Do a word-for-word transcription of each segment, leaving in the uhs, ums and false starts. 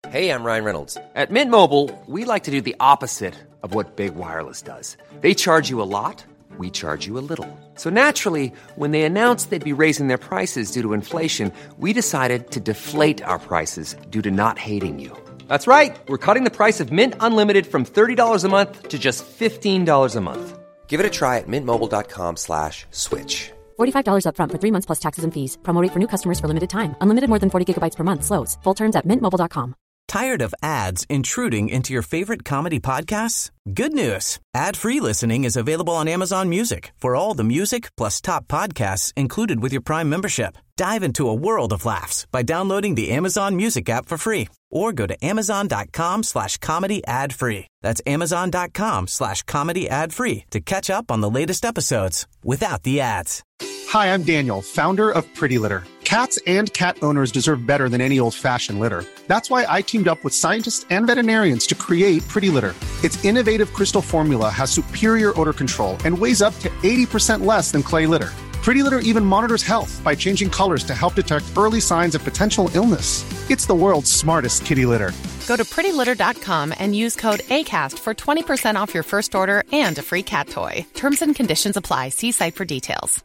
Hey, I'm Ryan Reynolds. At Mint Mobile, we like to do the opposite of what Big Wireless does. They charge you a lot, we charge you a little. So naturally, when they announced they'd be raising their prices due to inflation, we decided to deflate our prices due to not hating you. That's right. We're cutting the price of Mint Unlimited from thirty dollars a month to just fifteen dollars a month. Give it a try at mintmobile.com slash switch. forty-five dollars up front for three months plus taxes and fees. Promo rate for new customers for limited time. Unlimited more than forty gigabytes per month. Slows full terms at mint mobile dot com. Tired of ads intruding into your favorite comedy podcasts? Good news. Ad-free listening is available on Amazon Music for all the music plus top podcasts included with your Prime membership. Dive into a world of laughs by downloading the Amazon Music app for free or go to amazon.com slash comedy ad free. That's amazon.com slash comedy ad free to catch up on the latest episodes without the ads. Hi, I'm Daniel, founder of Pretty Litter. Cats and cat owners deserve better than any old-fashioned litter. That's why I teamed up with scientists and veterinarians to create Pretty Litter. Its innovative crystal formula has superior odor control and weighs up to eighty percent less than clay litter. Pretty Litter even monitors health by changing colors to help detect early signs of potential illness. It's the world's smartest kitty litter. Go to pretty litter dot com and use code ACAST for twenty percent off your first order and a free cat toy. Terms and conditions apply. See site for details.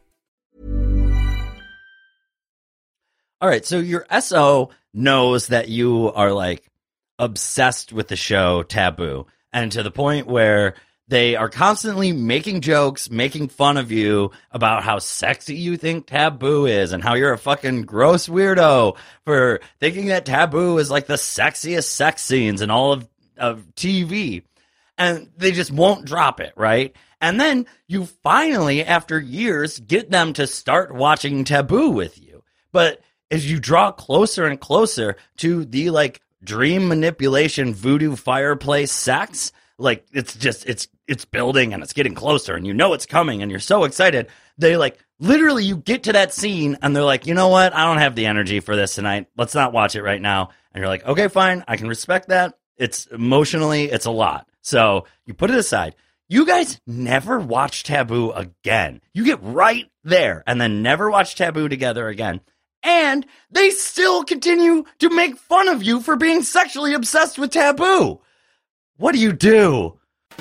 All right, so your S O knows that you are like obsessed with the show Taboo, and to the point where they are constantly making jokes, making fun of you about how sexy you think Taboo is and how you're a fucking gross weirdo for thinking that Taboo is like the sexiest sex scenes in all of, of T V. And they just won't drop it, right? And then you finally, after years, get them to start watching Taboo with you. But as you draw closer and closer to the like dream manipulation voodoo fireplace sex, like it's just it's it's building and it's getting closer and you know it's coming and you're so excited. They like literally you get to that scene and they're like, you know what? I don't have the energy for this tonight. Let's not watch it right now. And you're like, okay, fine. I can respect that. It's emotionally, it's a lot. So you put it aside. You guys never watch Taboo again. You get right there and then never watch Taboo together again. And they still continue to make fun of you for being sexually obsessed with Taboo. What do you do?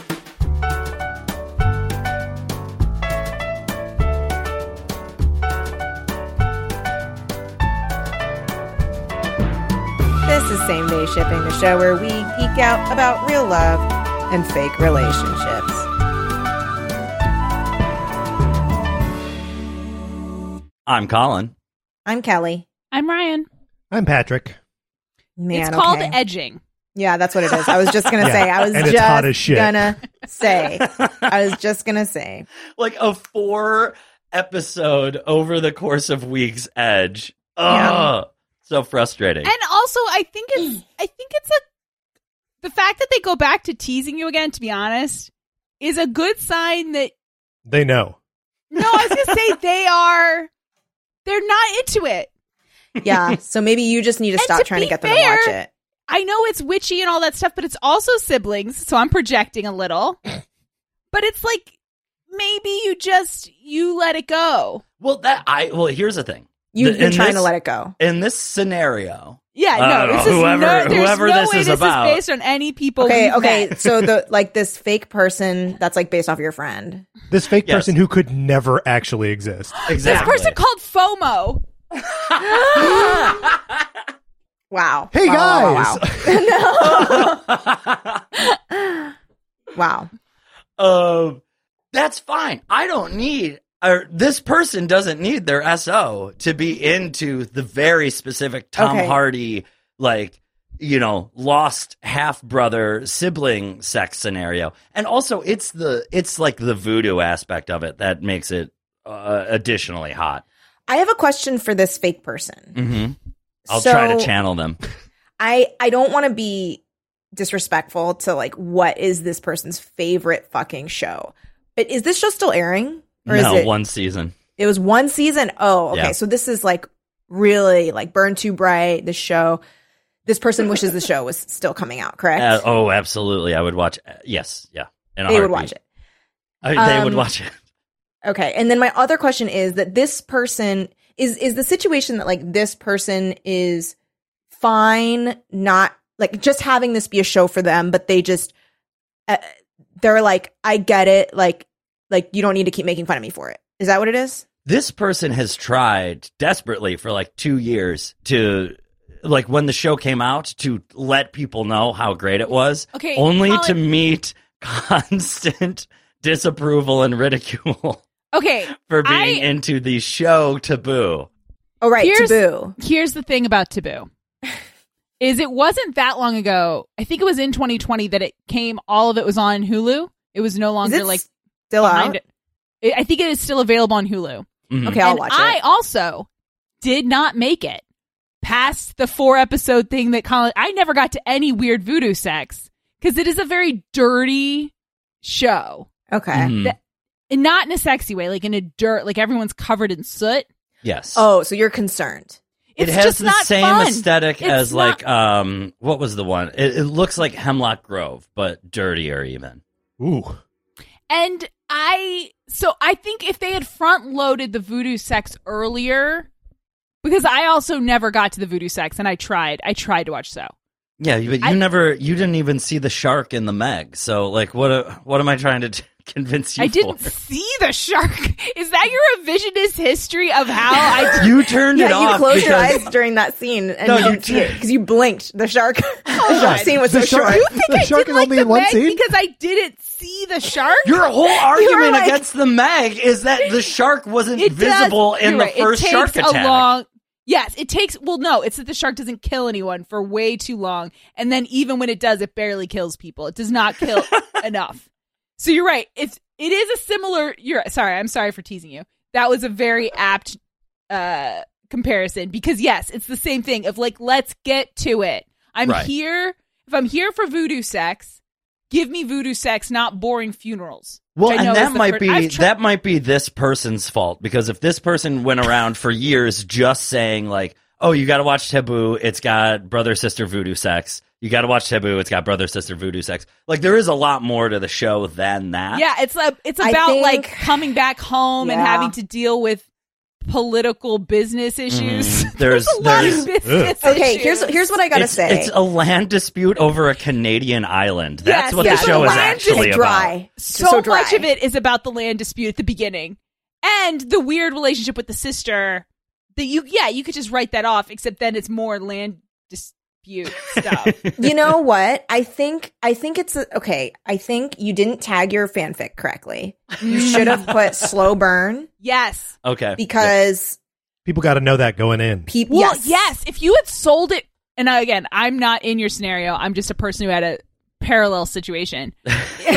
This is Same Day Shipping, the show where we geek out about real love and fake relationships. I'm Colin. I'm Kelly. I'm Ryan. I'm Patrick. Man, it's called okay. edging. Yeah, that's what it is. I was just going to Yeah, say. I was and it's hot as just shit. going to say. I was just going to say. Like a four episode over the course of weeks edge. Ugh. Yeah. So frustrating. And also, I think it's I think it's a the fact that they go back to teasing you again, to be honest, is a good sign that They know. no, I was gonna say they are they're not into it. Yeah, so maybe you just need to And stop to trying be to get them fair, to watch it. I know it's witchy and all that stuff, but it's also siblings, so I'm projecting a little. But it's like maybe you just you let it go. Well, that I well, here's the thing. You've The- been in trying this- to let it go. In this scenario, Yeah, no, Uh, this is whoever- no, there's whoever no this way is this about. is based on any people. Okay, we've okay. met. So the like this fake person that's like based off your friend. This fake Yes. person who could never actually exist. exactly. This person called FOMO. Wow. Hey, Wow, wow, guys! wow, wow. Uh, that's fine. I don't need, or this person doesn't need their S O to be into the very specific Tom Okay. Hardy, like, you know, lost half brother sibling sex scenario. And also, it's the, it's like the voodoo aspect of it that makes it uh, additionally hot. I have a question for this fake person. Mm-hmm. I'll So- try to channel them. I I don't want to be disrespectful to like what is this person's favorite fucking show. But is this show still airing? Or no, is it one season. It was one season. Oh, okay. Yeah. So this is like really like Burn Too Bright, the show. This person wishes the show was still coming out, correct? Uh, oh, absolutely. I would watch. Uh, yes. Yeah. In a they would heartbeat. watch it. I, they would Um, watch it. Okay. And then my other question is that this person is is the situation that like this person is fine not like just having this be a show for them, but they just uh, they're like, I get it, like like you don't need to keep making fun of me for it. Is that what it is? This person has tried desperately for like two years to, like when the show came out, to let people know how great it was, Okay, only Colin- to meet constant disapproval and ridicule Okay, for being I- into the show Taboo. Oh, right, Here's- Taboo. Here's the thing about Taboo. Is it wasn't that long ago, I think it was in twenty twenty that it came, all of it was on Hulu. It was no Is longer it like still behind out? it. I think it is still available on Hulu. Mhm. Okay, I'll and watch I it. also did not make it past the four episode thing that Colin. I never got to any weird voodoo sex because it is a very dirty show, Okay. Mhm. That- and not in a sexy way, like in a dirt, like everyone's covered in soot. Yes. Oh, so you're concerned. It It's has just the not same fun. aesthetic It's as not- like um what was the one? It, it looks like Hemlock Grove, but dirtier even. Ooh. And I, so I think if they had front loaded the voodoo sex earlier, because I also never got to the voodoo sex, and I tried, I tried to watch so. Yeah, but you I- never, you didn't even see the shark in the Meg. So like, what? uh, What am I trying to t- convince you I didn't for? see the shark. Is that your revisionist history of how I? You turned it Yeah, you off closed your because eyes during that scene and No, you you didn't see it did. because you blinked. The shark, the God. shark scene was The so shark- short. You think The I shark didn't is like only the in one Meg scene? because I didn't see the shark? your whole argument like- against the Meg is that the shark wasn't It does- visible in you're the right. first it shark takes attack. A long, yes, it takes. Well, no, it's that the shark doesn't kill anyone for way too long, and then even when it does, it barely kills people. It does not kill enough. So you're right. It's it is a similar. You're sorry. I'm sorry for teasing you. That was a very apt uh, comparison because yes, it's the same thing of like, let's get to it. I'm Right. here. If I'm here for voodoo sex, give me voodoo sex, not boring funerals. Well, which I know and is that the might fir- be I've tri- that might be this person's fault because if this person went around for years just saying like, "Oh, you got to watch Taboo. It's got brother sister voodoo sex. You got to watch Taboo. It's got brother sister voodoo sex." Like there is a lot more to the show than that. Yeah, it's a, it's I about think- like coming back home and Yeah. having to deal with political business issues. Mhm. There's- a lot there's- of business Okay, issues. here's here's what I gotta it's, say. it's a land dispute over a Canadian island. That's Yes, what yes, the show the is land actually is about. dry. so, so dry. much of it is about the land dispute at the beginning and the weird relationship with the sister that you yeah you could just write that off, except then it's more land dispute stuff. You know what? I think I think it's a, okay. I think you didn't tag your fanfic correctly. You should have put slow burn Yes. Okay. because People got to know that going in. people. Well, yes, yes. If you had sold it, and again, I'm not in your scenario. I'm just a person who had a parallel situation. But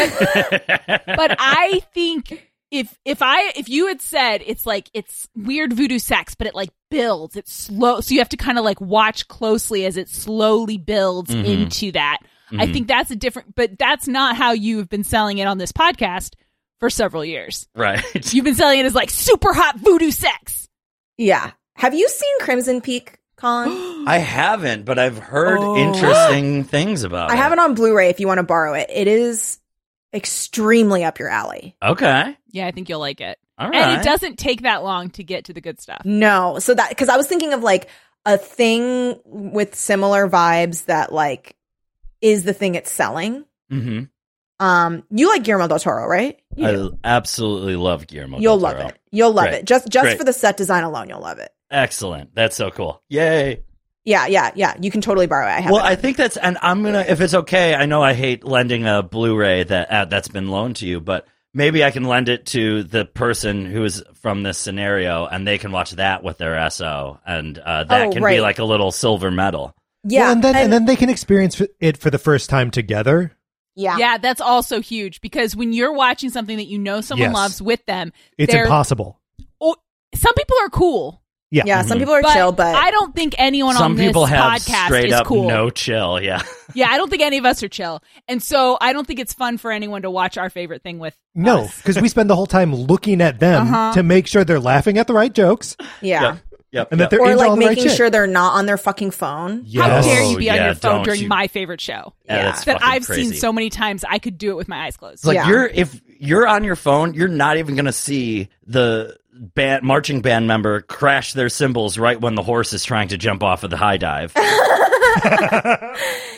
I think if if I if you had said it's like it's weird voodoo sex, but it like builds, it's slow, so you have to kind of like watch closely as it slowly builds Mhm. into that. I Mhm. think that's a different, but that's not how you've been selling it on this podcast for several years. Right. You've been selling it as like super hot voodoo sex. yeah. Have you seen Crimson Peak, Colin? I haven't, but I've heard Oh. interesting things about I it. have it on Blu-ray if you want to borrow it. It is extremely up your alley. Okay. Yeah, I think you'll like it. All And right. it doesn't take that long to get to the good stuff. No, so that because I was thinking of like a thing with similar vibes that like is the thing it's selling. Mm-hmm. Um, you like Guillermo del Toro, right? You do. I absolutely love Guillermo. You'll del love Toro. it. You'll love Great. it. Just just Great. for the set design alone, you'll love it. Excellent. That's so cool. Yay. Yeah, yeah, yeah. You can totally borrow it. I have Well, it. I think that's, and I'm gonna, if it's okay, I know I hate lending a Blu-ray that uh, that's been loaned to you, but maybe I can lend it to the person who is from this scenario, and they can watch that with their S O, and uh, that Oh, can be right. like a little silver medal. yeah, Well, and then and, and- then they can experience it for the first time together. yeah, Yeah, that's also huge because when you're watching something that you know someone Yes. loves with them, It's they're- impossible. oh, some people are cool, Yeah. yeah. Some people are but, chill, but I don't think anyone Some on this people have podcast straight is up cool. no chill. Yeah. Yeah, I don't think any of us are chill, and so I don't think it's fun for anyone to watch our favorite thing with. No, us. because we spend the whole time looking at them Uh-huh. to make sure they're laughing at the right jokes yeah. Yep. Yep. and that yep. they're Or into like all the right making shit. sure they're not on their fucking phone. How Yes. dare you be Oh, on yeah, your phone don't during you- my favorite show Yeah, Yeah. that's that fucking I've crazy. seen so many times I could do it with my eyes closed. It's like Yeah. you're if you're on your phone, you're not even gonna see the band marching band member crash their cymbals right when the horse is trying to jump off of the high dive.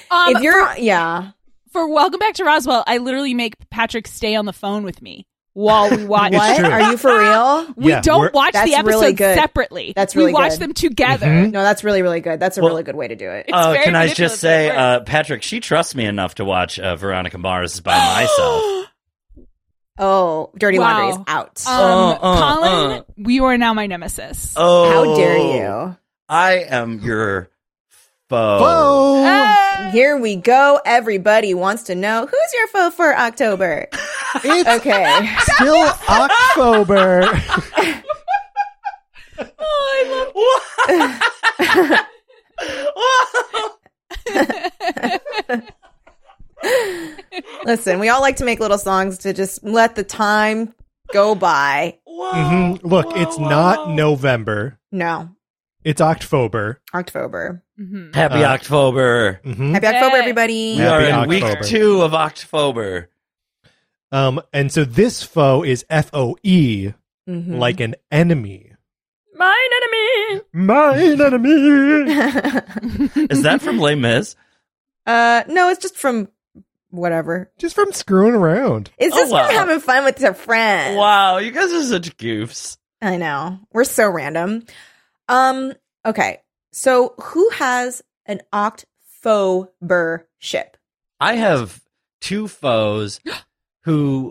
Um, if you're, for, yeah. for Welcome Back to Roswell, I literally make Patrick stay on the phone with me while we watch. It's What? true. Are you for real? We Yeah, don't we're- watch That's the episodes really good. separately. That's we really watch good. them together. Mhm. No, that's really, really good. That's a Well- really good way to do it. It's Oh, very can I manipulative, just say, but it uh, Patrick, she trusts me enough to watch uh, Veronica Mars by myself. Oh, Dirty Wow. Laundry is out. Um, Uh, uh, Colin, uh. you are now my nemesis. Oh, How dare you? I am your foe. Whoa! Ah! Here we go. Everybody wants to know who's your foe for October. It's Okay. still October. Oh, I Listen, we all like to make little songs to just let the time go by. Mhm. Look, it's not November. No, It's October. October. love. Mhm. Happy Uh, October. Mhm. Happy October, Hey. everybody. We are in Happy week October. two of October. Um, and so this foe is F O E, Mhm. like an enemy. Mine enemy. Mine enemy. Is that from Les Mis? uh, no, it's just from whatever. Just from screwing around. It's Oh, just wow. from having fun with your friends. Wow, you guys are such goofs. I know. We're so random. Um, okay. So who has an October ship? I have two foes who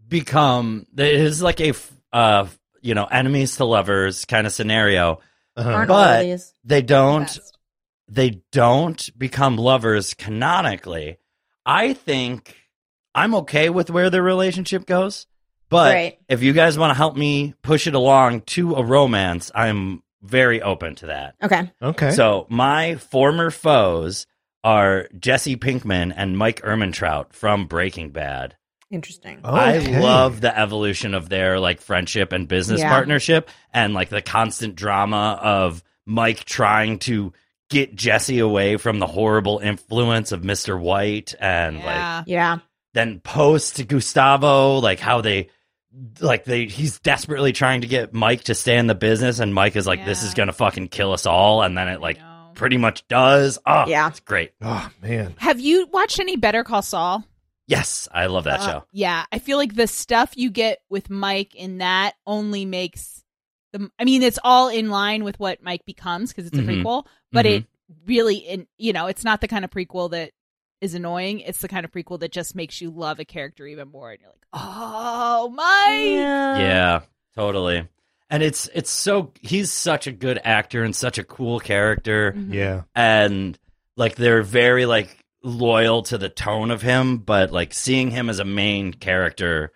become it is like a f- uh you know enemies to lovers kind of scenario. Uh-huh. Aren't all of But these? they don't Best. they don't become lovers canonically. I think I'm okay with where their relationship goes, but Right. if you guys want to help me push it along to a romance, I'm very open to that. Okay. Okay. So my former foes are Jesse Pinkman and Mike Ehrmantraut from Breaking Bad. Interesting. I Okay. love the evolution of their like friendship and business Yeah. partnership, and like the constant drama of Mike trying to get Jesse away from the horrible influence of Mister White, and like Yeah. Yeah. then post Gustavo, like how they like they he's desperately trying to get Mike to stay in the business, and Mike is like, this Yeah. is gonna fucking kill us all, and then it like know. pretty much does. Oh Yeah. it's great. Oh man. Have you watched any Better Call Saul? Yes, I love that Uh, show. Yeah, I feel like the stuff you get with Mike in that only makes the. I mean, it's all in line with what Mike becomes because it's a Mhm. prequel, but Mhm. it really, in you know, it's not the kind of prequel that is annoying. It's the kind of prequel that just makes you love a character even more, and you're like, oh, Mike. Yeah, totally. And it's it's so he's such a good actor and such a cool character, Mhm. Yeah. and like they're very like loyal to the tone of him, but like seeing him as a main character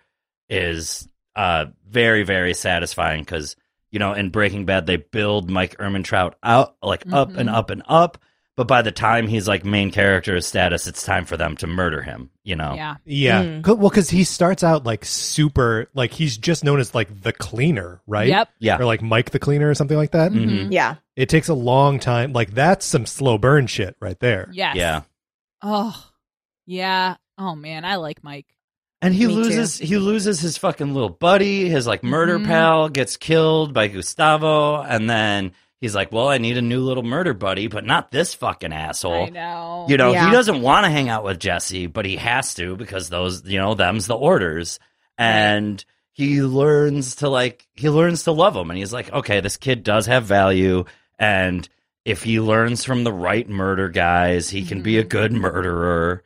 is uh very very satisfying because you know in Breaking Bad they build Mike Ehrmantraut out like up and Mhm. up and up, but by the time he's like main character status, it's time for them to murder him. You know, Yeah. Yeah. Mm. Co- Well, because he starts out like super, like he's just known as like the cleaner, right? Yep. yeah. Or like Mike the cleaner or something like that. Mhm. Yeah. It takes a long time. Like that's some slow burn shit right there. Yes. Yeah. Oh. Yeah. Oh man, I like Mike. And he Me too. loses he loses his fucking little buddy, his like murder Mhm. pal gets killed by Gustavo, and then he's like, well, I need a new little murder buddy, but not this fucking asshole. I know. You know, Yeah. he doesn't want to hang out with Jesse, but he has to because those, you know, them's the orders. And he learns to like he learns to love him, and he's like, okay, this kid does have value, and if he learns from the right murder guys, he can be a good murderer.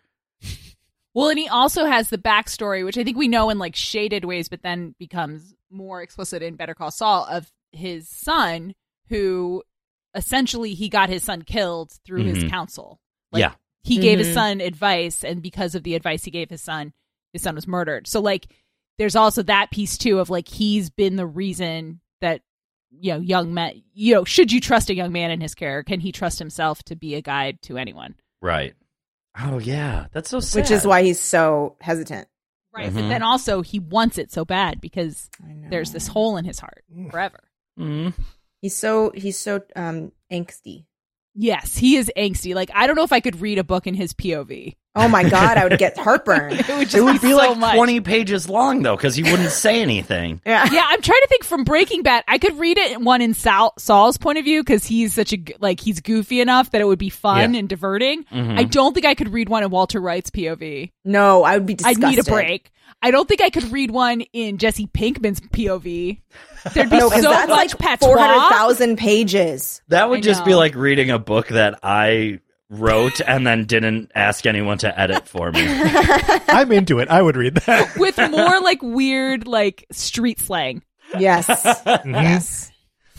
Well, and he also has the backstory, which I think we know in like shaded ways, but then becomes more explicit in Better Call Saul, of his son, who essentially he got his son killed through his Mhm. counsel. Like, Yeah. he gave his Mhm. son advice, and because of the advice he gave his son, his son was murdered. So like, there's also that piece too of like he's been the reason that you know young men. You know, should you trust a young man in his care? Can he trust himself to be a guide to anyone? Right. Oh yeah, that's so sad. Which is why he's so hesitant. Right. But Mhm. then also he wants it so bad because I know. there's this hole in his heart forever. Mhm. He's so he's so um angsty. Yes, he is angsty. Like, I don't know if I could read a book in his P O V. Oh my God, I would get heartburn. It would just It would be so like much. twenty pages long, though, because he wouldn't say anything. Yeah. Yeah, I'm trying to think from Breaking Bad. I could read it one in Sal- Saul's point of view because he's such a g- like he's goofy enough that it would be fun Yeah. and diverting. Mhm. I don't think I could read one in Walter Wright's P O V. No, I would be I'd disgusted. need a break. I don't think I could read one in Jesse Pinkman's P O V. There'd be No, because so that's much like patois. four hundred thousand pages. That would I just be know. like reading a book that I wrote and then didn't ask anyone to edit for me. I'm into it. I would read that. with more like weird like street slang. Yes. Mhm. Yes.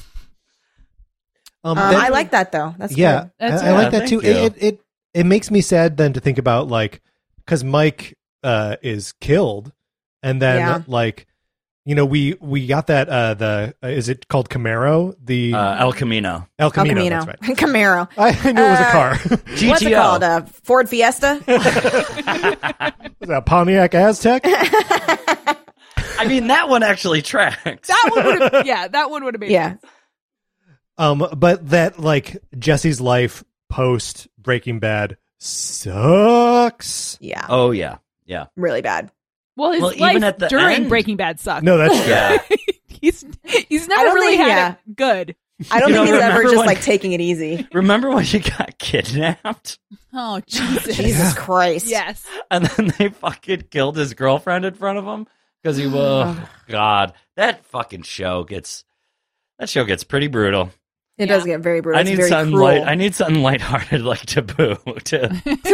Um, Um, then- I like that though. That's yeah, good. That's I, I good. like that Thank too. you. It, it it it makes me sad then to think about like because Mike uh, is killed, and then Yeah. like you know we we got that uh, the uh, is it called Camaro the Uh, El Camino. El El Camino, Camino. that's right. Camaro. I, I knew it was a Uh, car. G T O. What's it called? A Ford Fiesta? Was that a Pontiac Aztec? I mean, that one actually tracks. That one would have yeah, that one would have made Yeah. sense. Um, but that like Jesse's life post Breaking Bad sucks. Yeah. Oh, yeah. Yeah. Really bad. Well, his Well, life even at the during end- Breaking Bad sucked. No, that's true. Yeah. he's he's I never don't really think- had yeah. it good. I don't You think know, he's ever remember just when- like taking it easy. Remember when he got kidnapped? Oh Jesus. Jesus Christ. Yes. And then they fucking killed his girlfriend in front of him? Because he was, oh, God. That fucking show gets, that show gets pretty brutal. It Yeah. does get very brutal. I It's need very something cruel. light. I need something lighthearted like Taboo. To,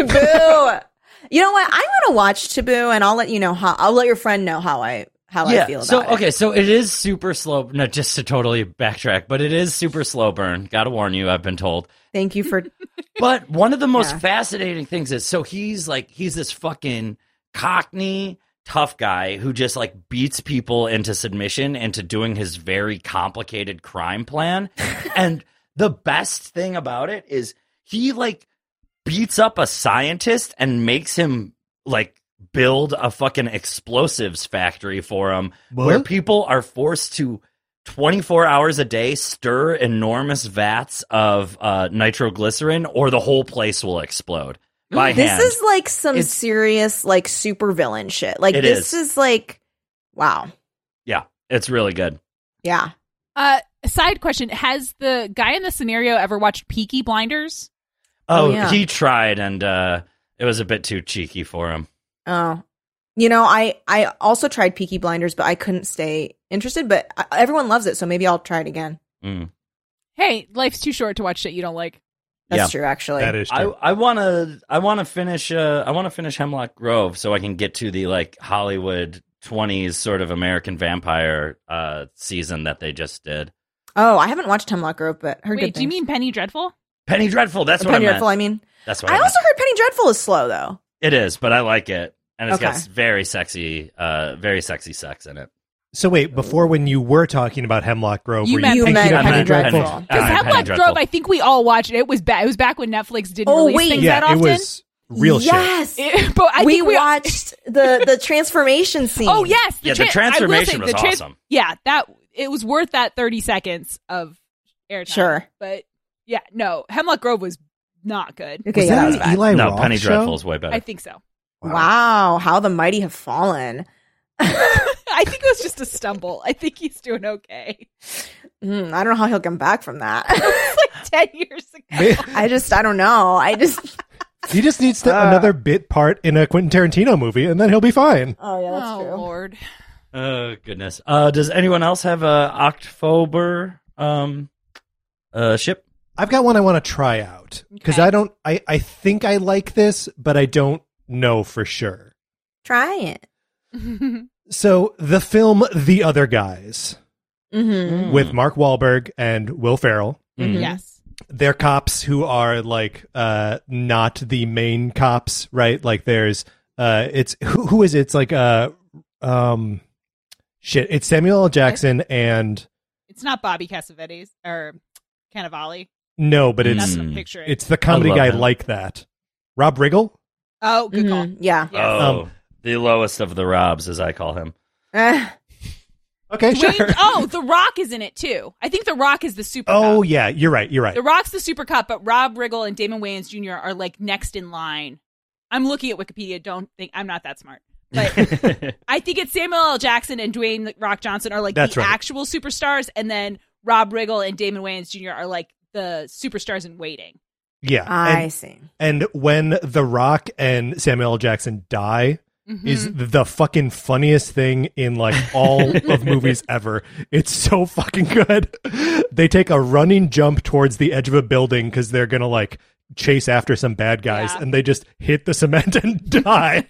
Taboo. You know what? I'm gonna watch Taboo, and I'll let you know how. I'll let your friend know how I how I feel about so it. okay, so it is super slow. No, just to totally backtrack, but it is super slow burn. Got to warn you, I've been told. Thank you for. But one of the most Yeah. fascinating things is so he's like he's this fucking Cockney tough guy who just like beats people into submission into doing his very complicated crime plan. And the best thing about it is he like beats up a scientist and makes him like build a fucking explosives factory for him What? where people are forced to twenty-four hours a day stir enormous vats of uh, nitroglycerin or the whole place will explode by This hand. is like some It's- serious like supervillain shit. Like It this is. is like, wow. Yeah, it's really good. Yeah. Uh side question, has the guy in the scenario ever watched Peaky Blinders? Oh, Oh, yeah. he tried and uh, it was a bit too cheeky for him. Oh, you know, I I also tried Peaky Blinders, but I couldn't stay interested. But I, everyone loves it, so maybe I'll try it again. Mm. Hey, life's too short to watch shit you don't like. That's Yeah. true, actually. That is I, true. I wanna I wanna finish uh, I wanna finish Hemlock Grove so I can get to the like Hollywood twenties sort of American Vampire uh, season that they just did. Oh, I haven't watched Hemlock Grove, but heard Wait, good do you things. mean Penny Dreadful? Penny Dreadful, that's Or what Penny I meant. Dreadful? I mean, That's what I I, meant. also heard Penny Dreadful is slow though. It is, but I like it, and it's Okay. got very sexy, uh, very sexy sex in it. So wait, before when you were talking about Hemlock Grove, You were meant- you You thinking meant of Penny Penny Dreadful. Dreadful? Because I meant Penny Hemlock Dreadful. Grove, I think we all watched it. It was bad. It was back when Netflix didn't Oh, release wait. things Yeah, that it often. was real shit. Yes. It- but I we think we watched the the transformation scene. Oh yes, Yeah, the tra- I will transformation say, was the trans- awesome. Yeah, that it was worth that thirty seconds of airtime. Sure. but yeah, no, Hemlock Grove was not good. Okay, Was yeah, that that was an bad. Eli no, Roth Penny show? Dreadful is way better. I think so. Wow, how the mighty have fallen. I think it was just a stumble. I think he's doing okay. Mm, I don't know how he'll come back from that. Like ten years ago. Man, I just, I don't know. I just, he just needs to, Uh. another bit part in a Quentin Tarantino movie, and then he'll be fine. oh yeah, that's oh true. Lord. Oh goodness. Uh, does anyone else have a October um, uh, ship? I've got one I want to try out because Okay. I don't. I I think I like this, but I don't know for sure. Try it. So the film The Other Guys Mm-hmm. with Mark Wahlberg and Will Ferrell. Mhm. Yes. They're cops who are like uh not the main cops, right? Like there's uh it's who, who is it? It's like uh um shit. It's Samuel L. Jackson and It's not Bobby Cassavetes or Cannavale. no, but That's it's what Mm. I'm picturing. it's the comedy love guy him. like that. Rob Riggle. oh, good call. Mhm. Yeah. Yes. Oh, Um, the lowest of the Robs, as I call him. Eh. Okay, Dwayne- sure. oh, The Rock is in it too. I think The Rock is the super Oh cop. yeah, you're right. You're right. The Rock's the super cop, but Rob Riggle and Damon Wayans Junior are like next in line I'm looking at Wikipedia. Don't think I'm not that smart. But I think it's Samuel L. Jackson and Dwayne Rock Johnson are like That's the right. actual superstars, and then Rob Riggle and Damon Wayans Junior are like the superstars in waiting. Yeah. I and, see. And when The Rock and Samuel L. Jackson die, Mm-hmm. is the fucking funniest thing in like all of movies ever. It's so fucking good. They take a running jump towards the edge of a building because they're gonna like chase after some bad guys, Yeah. and they just hit the cement and die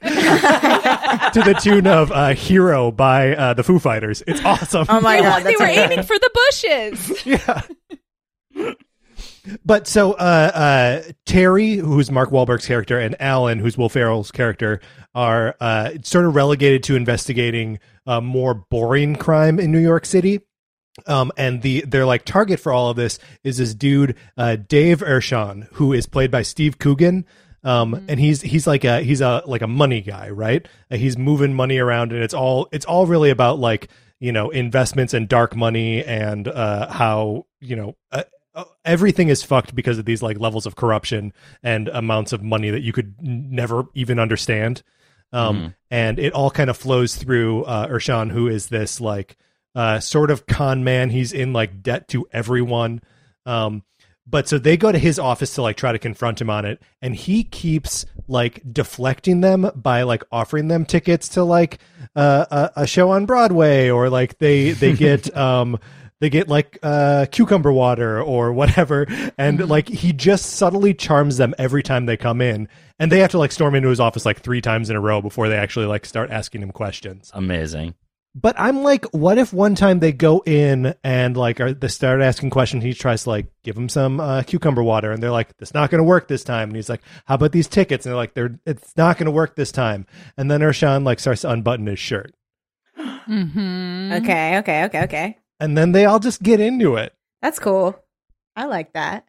to the tune of uh, "Hero" by uh, the Foo Fighters. It's awesome. Oh my god, they that's were amazing. aiming for the bushes. Yeah. But so uh, uh, Terry, who's Mark Wahlberg's character, and Alan, who's Will Ferrell's character, are uh, sort of relegated to investigating uh, more boring crime in New York City. Um, and the their like target for all of this is this dude, uh, Dave Ershon, who is played by Steve Coogan. Um, mm-hmm. and he's he's like a he's a like a money guy, right? Uh, he's moving money around, and it's all it's all really about like, you know, investments and dark money, and uh, how, you know, uh, everything is fucked because of these like levels of corruption and amounts of money that you could n- never even understand. Um, mm-hmm. And it all kind of flows through uh, Ershon, who is this like uh, sort of con man. He's in like debt to everyone. Um, but so they go to his office to like try to confront him on it. And he keeps like deflecting them by like offering them tickets to like uh, a, a show on Broadway, or like they, they get, um, they get like uh, cucumber water or whatever. And Mm-hmm. like he just subtly charms them every time they come in. And they have to like storm into his office like three times in a row before they actually like start asking him questions. Amazing. But I'm like, what if one time they go in and like are, they start asking questions? He tries to like give them some uh, cucumber water, and they're like, "It's not going to work this time." And he's like, "How about these tickets?" And they're like, "They're it's not going to work this time." And then Ershon like starts to unbutton his shirt, Mm-hmm. Okay, okay, okay, okay. and then they all just get into it. That's cool. I like that.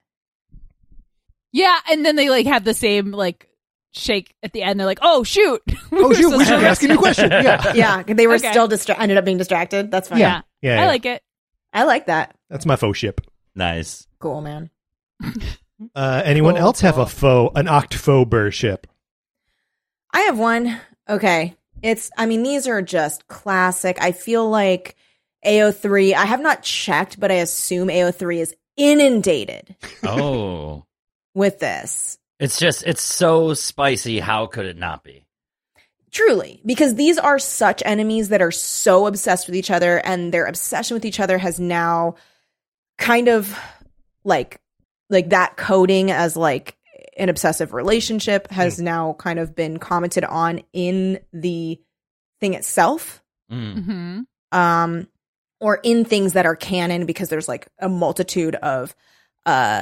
Yeah, and then they like have the same like shake at the end. They're like, "Oh shoot! Oh shoot, we should be asking you a question. Yeah, Yeah, they were Okay. still distra- ended up being distracted. That's fine. Yeah, yeah, I yeah. like it." I like that. That's my faux ship. Nice. Cool, man. Uh, anyone Cool, else have cool. a faux, an octophober ship? I have one. Okay. It's, I mean, these are just classic. I feel like A O three, I have not checked, but I assume A O three is inundated Oh. with this. It's just, it's so spicy. How could it not be? Truly, because these are such enemies that are so obsessed with each other, and their obsession with each other has now kind of like, like that coding as like an obsessive relationship has now kind of been commented on in the thing itself. Mm. Mm-hmm. Um, or in things that are canon, because there's like a multitude of uh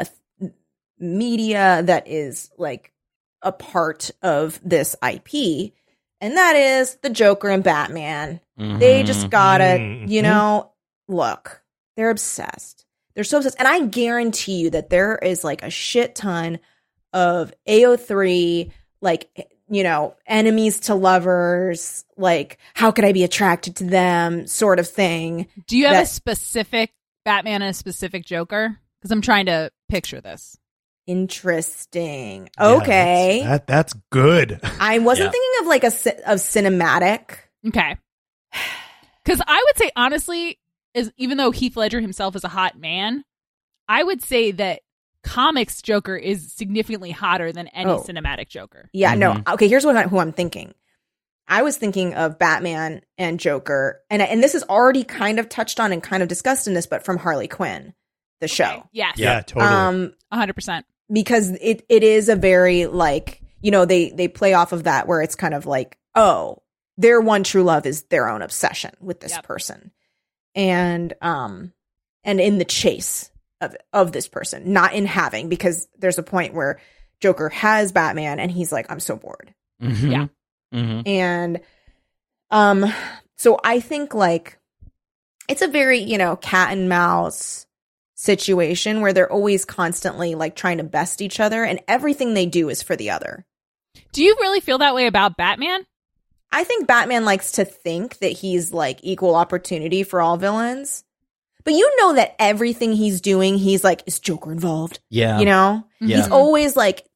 media that is like a part of this I P, and that is the Joker and Batman. Mhm. They just gotta, Mhm. you know, look, they're obsessed. They're so obsessed. And I guarantee you that there is like a shit ton of A O three, like, you know, enemies to lovers, like, how could I be attracted to them sort of thing. Do you have a That- specific Batman and a specific Joker? Because I'm trying to picture this. Interesting. Yeah, Okay. that's, that that's good. I wasn't Yeah. thinking of like a ci- of cinematic. Okay. Because I would say, honestly, is even though Heath Ledger himself is a hot man, I would say that comics Joker is significantly hotter than any Oh. cinematic Joker. Yeah, no. Mhm. Okay, here's what I, who I'm thinking. I was thinking of Batman and Joker, and and this is already kind of touched on and kind of discussed in this, but from Harley Quinn, the show. Okay. Yes. Yeah, totally. Um, one hundred percent. because it it is a very like, you know, they they play off of that where it's kind of like, oh, their one true love is their own obsession with this Yep. person, and um and in the chase of of this person, not in having, because there's a point where Joker has Batman and he's like, I'm so bored. Mhm. Yeah. Mhm. And um so I think like it's a very, you know, cat and mouse situation where they're always constantly like trying to best each other, and everything they do is for the other. Do you really feel that way about Batman? I think Batman likes to think that he's like equal opportunity for all villains. But you know that everything he's doing, he's like, is Joker involved? Yeah. You know? Yeah. He's always like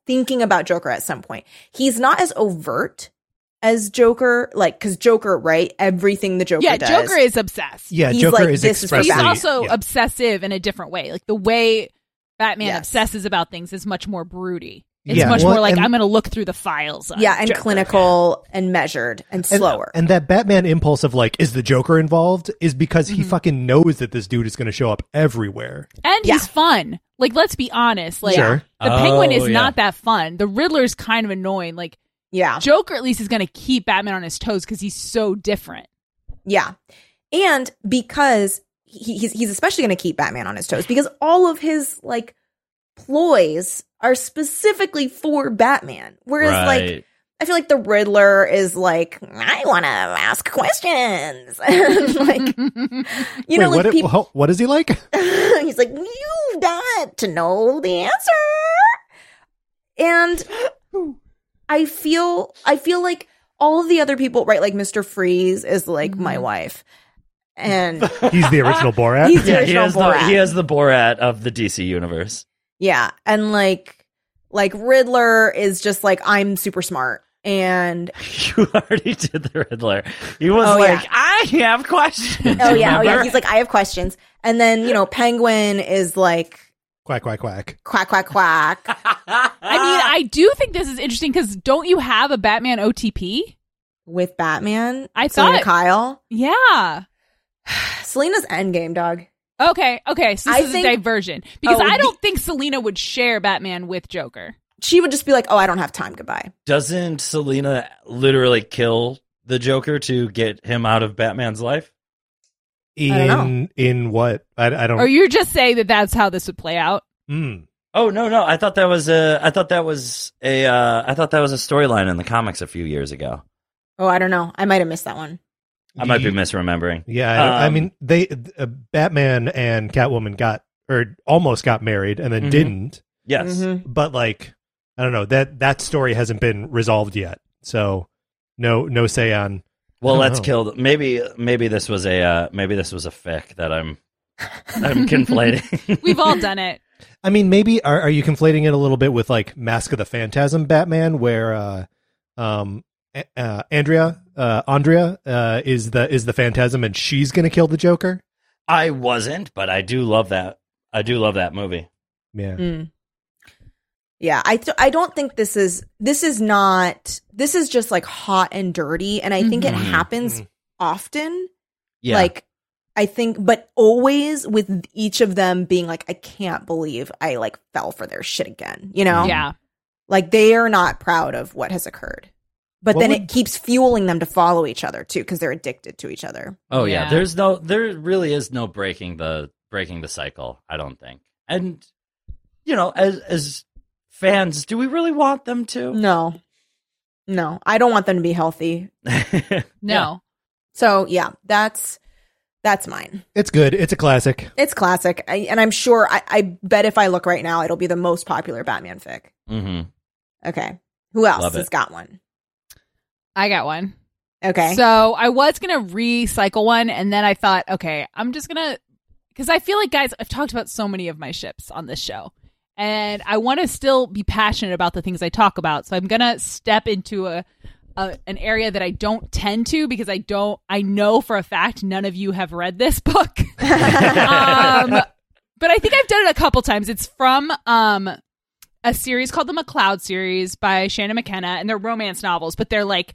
thinking about Joker at some point. He's not as overt as Joker, like, because Joker, right? Everything the Joker yeah, does. Joker is obsessed. Yeah, He's Joker like, is this is for But he's expressly also yeah. obsessive in a different way. Like the way Batman Yes. obsesses about things is much more broody. It's Yeah, much well, more like, and- I'm going to look through the files. on yeah, and Joker. clinical and measured and And- slower. And, that Batman impulse of like, is the Joker involved? Is because he fucking knows that this dude is going to show up everywhere. And Yeah. he's fun. Like, let's be honest. Like, Sure. the Oh, Penguin is yeah. not that fun. The Riddler's kind of annoying. Like, yeah. Joker at least is going to keep Batman on his toes because he's so different. Yeah. And because he, he's he's especially going to keep Batman on his toes because all of his like ploys are specifically for Batman. Whereas like Right. I feel like the Riddler is like, I want to ask questions. And, like, you know, Wait, like what, people, what, what is he like? he's like, you've got to know the answer. And I feel, I feel like all of the other people, right? Like Mister Freeze is like my wife. And He's the original Borat. He's the Yeah, he original has the Borat. he has the Borat of the D C universe. yeah. And like, like Riddler is just like, I'm super smart. And You already did the Riddler. He was Oh, like, yeah. I have questions. oh yeah, oh remember? yeah. He's like, I have questions. And then, you know, Penguin is like, Quack, quack, quack. quack, quack, quack. I mean, I do think this is interesting because don't you have a Batman O T P? With Batman. I Selena thought- Kyle. Yeah. Selena's Endgame, dog. Okay, okay. So this I is think- a diversion. Because Oh, I the- don't think Selena would share Batman with Joker. She would just be like, oh, I don't have time. Goodbye. Doesn't Selena literally kill the Joker to get him out of Batman's life? don't know. In in what? I, I don't. Or you're just saying that that's how this would play out? Mm. Oh no, no! I thought that was a. I thought that was a. Uh, I thought that was a storyline in the comics a few years ago. Oh, I don't know. I might have missed that one. I might be Ye- misremembering. Yeah, I, I Um, mean, they uh, Batman and Catwoman got or almost got married and then Mhm. didn't. Yes. Mhm. But like, I don't know that that story hasn't been resolved yet. So no no say on. Well, I don't let's know. kill. Maybe maybe this was a. Uh, maybe this was a fic that I'm. I'm conflating. We've all done it. I mean, maybe are are you conflating it a little bit with like Mask of the Phantasm Batman, where uh, um, A- uh, Andrea uh, Andrea uh, is the is the Phantasm and she's gonna kill the Joker? I wasn't, but I do love that. I do love that movie. Yeah. Mm. Yeah, I th- I don't think this is this is not this is just like hot and dirty, and I think it Mhm. happens Mhm. often. Yeah. Like I think, but always with each of them being like, I can't believe I like fell for their shit again. You know? Yeah. Like they are not proud of what has occurred, but What then would- it keeps fueling them to follow each other too because they're addicted to each other. Oh yeah. Yeah. There's no. There really is no breaking the breaking the cycle. I don't think. And you know, as as fans, do we really want them to? No, no, I don't want them to be healthy. No. So yeah, that's that's mine. It's good. It's a classic. It's classic, I, and I'm sure. I, I bet if I look right now, it'll be the most popular Batman fic. hmm Okay, who else Love has it. got one? I got one. Okay, So I was going to recycle one, and then I thought, okay, I'm just going to, because I feel like, guys, I've talked about so many of my ships on this show, and I want to still be passionate about the things I talk about. So I'm going to step into a, a an area that I don't tend to because I don't, I know for a fact none of you have read this book. um, but I think I've done it a couple times. It's from um, a series called the McCloud series by Shannon McKenna, and they're romance novels, but they're like,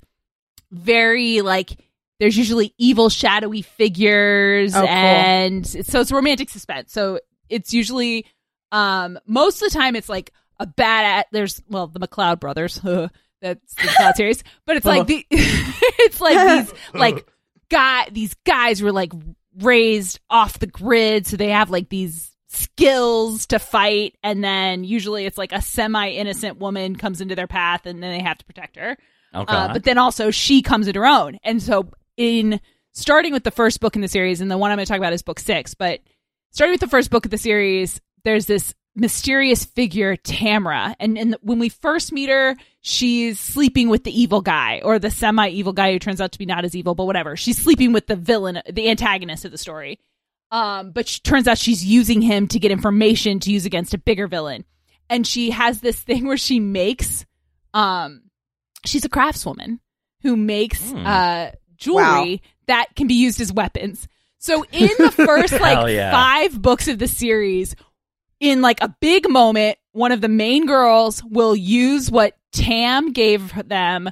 very like there's usually evil shadowy figures Oh, cool. and it's, so it's romantic suspense, so it's usually um most of the time it's like a bad there's well the McCloud brothers that's the McCloud series, but it's like the it's like these like guy these guys were like raised off the grid, so they have like these skills to fight, and then usually it's like a semi-innocent woman comes into their path and then they have to protect her. Okay. Uh, but then also she comes into her own. And so in starting with the first book in the series, and the one I'm going to talk about is book six, but starting with the first book of the series, there's this mysterious figure, Tamra. And, and when we first meet her, she's sleeping with the evil guy, or the semi-evil guy who turns out to be not as evil, but whatever. She's sleeping with the villain, the antagonist of the story. Um, but she, turns out she's using him to get information to use against a bigger villain. and she has this thing where she makes, um, she's a craftswoman who makes Mm. uh, jewelry Wow. that can be used as weapons. So in the first like Hell yeah. five books of the series, in like a big moment, one of the main girls will use what Tam gave them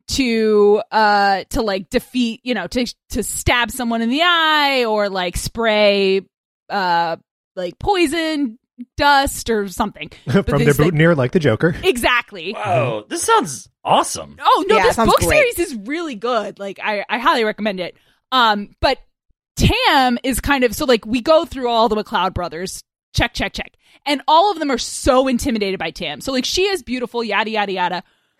to uh to like defeat, you know, to to stab someone in the eye or like spray uh like poison dust or something. But From they their say- boutonniere, like the Joker. Exactly. Whoa, this sounds awesome. Oh no, Yeah, it this sounds book great. series is really good. Like I, I highly recommend it. Um, but Tam is kind of so like we go through all the McLeod brothers, check, check, check, and all of them are so intimidated by Tam. So like she is beautiful, yada yada yada,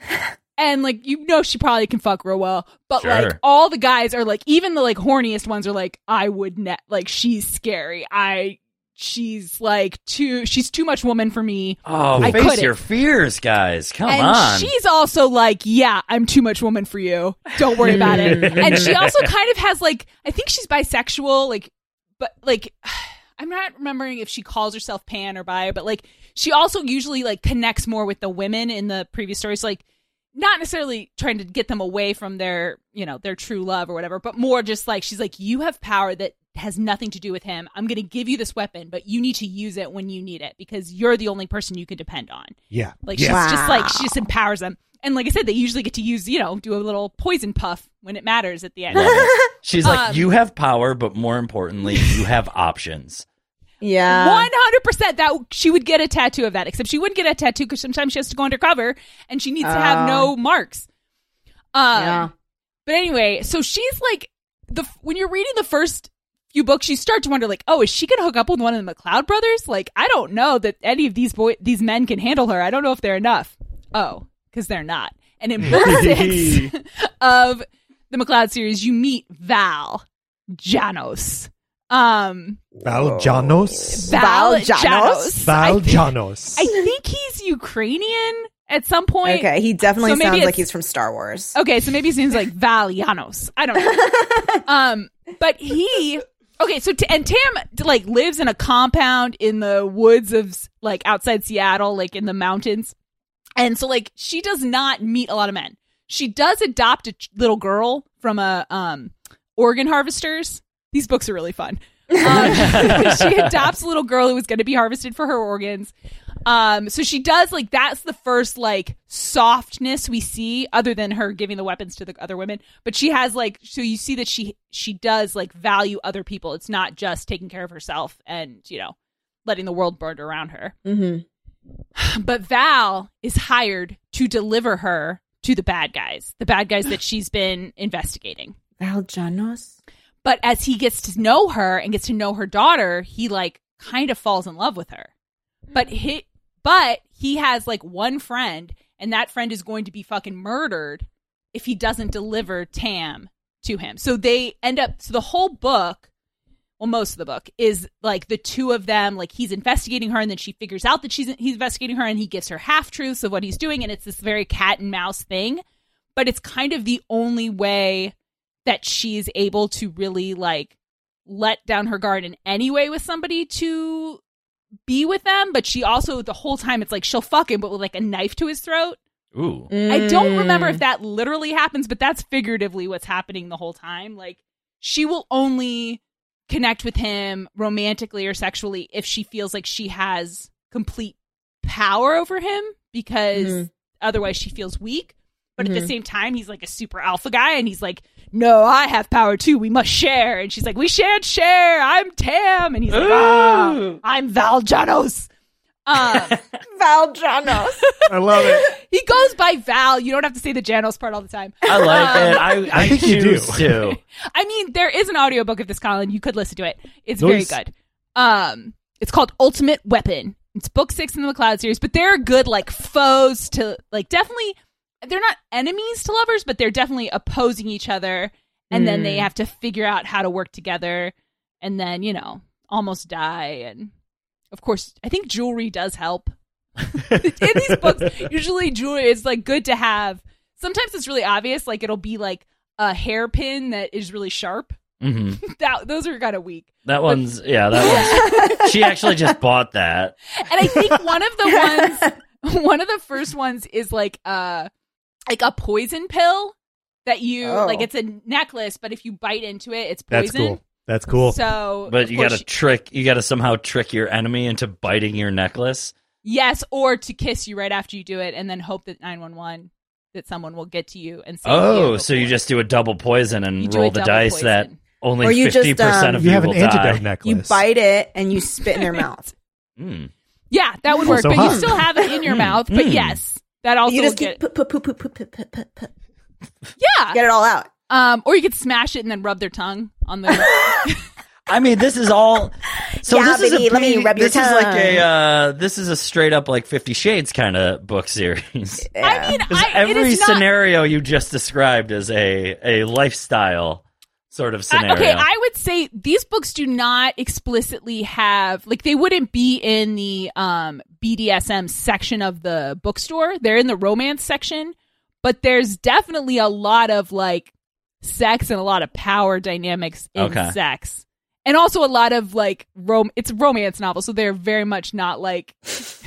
and like you know she probably can fuck real well. But Sure. like all the guys are like, even the like horniest ones are like, I would net like she's scary. I she's like too she's too much woman for me. Oh, I face couldn't. your fears, guys. Come and on. she's also like, yeah, I'm too much woman for you. Don't worry about it. And she also kind of has like, I think she's bisexual, like, but like, I'm not remembering if she calls herself pan or bi, but like, she also usually like connects more with the women in the previous stories, like not necessarily trying to get them away from their, you know, their true love or whatever, but more just like, she's like, you have power that has nothing to do with him. I'm going to give you this weapon, but you need to use it when you need it because you're the only person you can depend on. Yeah. Like Yeah. she's just Wow. like, she just empowers them. And like I said, they usually get to use, you know, do a little poison puff when it matters at the end. Love it. She's like, Um, you have power, but more importantly, you have options. Yeah. One hundred percent that she would get a tattoo of that, except she wouldn't get a tattoo because sometimes she has to go undercover and she needs to have no marks. Um, Yeah. But anyway, so she's like, the when you're reading the first few books, you start to wonder, like, oh, is she going to hook up with one of the McLeod brothers? Like, I don't know that any of these boy these men can handle her. I don't know if they're enough. Oh, because they're not. And in book six of the McLeod series, you meet Val Janos. Um, Val Janos. Val, Val Janos. Janos? Val I, thi- Janos. I think he's Ukrainian at some point. Okay, he definitely So maybe sounds like it's- he's from Star Wars. Okay, so maybe his name's like Val Janos. I don't know. um, but he okay. So t- and Tam like lives in a compound in the woods of like outside Seattle, like in the mountains, and so like she does not meet a lot of men. She does adopt a ch- little girl from a um organ harvesters. These books are really fun. Um, she adopts a little girl who was going to be harvested for her organs. Um, so she does like that's the first like softness we see, other than her giving the weapons to the other women. But she has like so you see that she she does like value other people. It's not just taking care of herself and you know letting the world burn around her. Mm-hmm. But Val is hired to deliver her to the bad guys, the bad guys that she's been investigating. Val Janos? But as he gets to know her and gets to know her daughter, he like kind of falls in love with her. But he, but he has like one friend, and that friend is going to be fucking murdered if he doesn't deliver Tam to him. So they end up. So the whole book, well, most of the book is like the two of them. Like he's investigating her, and then she figures out that she's he's investigating her, and he gives her half truths of what he's doing, and it's this very cat and mouse thing. But it's kind of the only way that she's able to really like let down her guard in any way with somebody to be with them. But she also the whole time it's like she'll fuck him but with like a knife to his throat. Ooh. I don't remember if that literally happens, but that's figuratively what's happening the whole time. Like she will only connect with him romantically or sexually if she feels like she has complete power over him, because Mhm. otherwise she feels weak. But at Mhm. the same time, he's like a super alpha guy, and he's like, no, I have power too. We must share. And she's like, we shan't share. I'm Tam. And he's like, ah, I'm Val Janos. Um, Val Janos. I love it. he goes by Val. You don't have to say the Janos part all the time. I like Um, it. I, I think you choose do. to. I mean, there is an audiobook of this, Colin. You could listen to it. It's Nice. very good. Um, it's called Ultimate Weapon. It's book six in the McLeod series, but they're good, like, foes to, like, definitely, they're not enemies to lovers, but they're definitely opposing each other. And then they have to figure out how to work together and then, you know, almost die. And of course, I think jewelry does help. In these books, usually jewelry is, like, good to have. Sometimes it's really obvious. Like, it'll be, like, a hairpin that is really sharp. Mm-hmm. That those are kind of weak. That one's yeah. That one's. She actually just bought that. And I think one of the ones, one of the first ones is like uh like a poison pill that you Oh. like. It's a necklace, but if you bite into it, it's poison. That's cool. That's cool. So, But of you course got to she- trick. You got to somehow trick your enemy into biting your necklace. yes, or to kiss you right after you do it, and then hope that nine one one that someone will get to you and save Oh, you. so you just do a double poison and You do roll a the double dice poison. that only Or you just, fifty percent um, of you you have an will antidote die. necklace. You bite it and you spit in their mouth. Mm. Yeah, that would work, Also but hot. you still have it in your mouth. But Mm. yes, that also You just will keep get put, put, put, put, put, put, put, put, put. yeah. Get it all out. Um, or you could smash it and then rub their tongue on the. I mean, this is all. So Yeah, this is baby, a let me pretty- rub your this is like a tongue. uh, this is a straight up like Fifty Shades kind of book series. I mean, 'Cause I, it every is not, scenario you just described is a a lifestyle sort of I- scenario. okay, I would say these books do not explicitly have like they wouldn't be in the um, B D S M section of the bookstore. They're in the romance section, but there's definitely a lot of like sex and a lot of power dynamics in Okay. sex. And also a lot of like rom it's a romance novel, so they're very much not like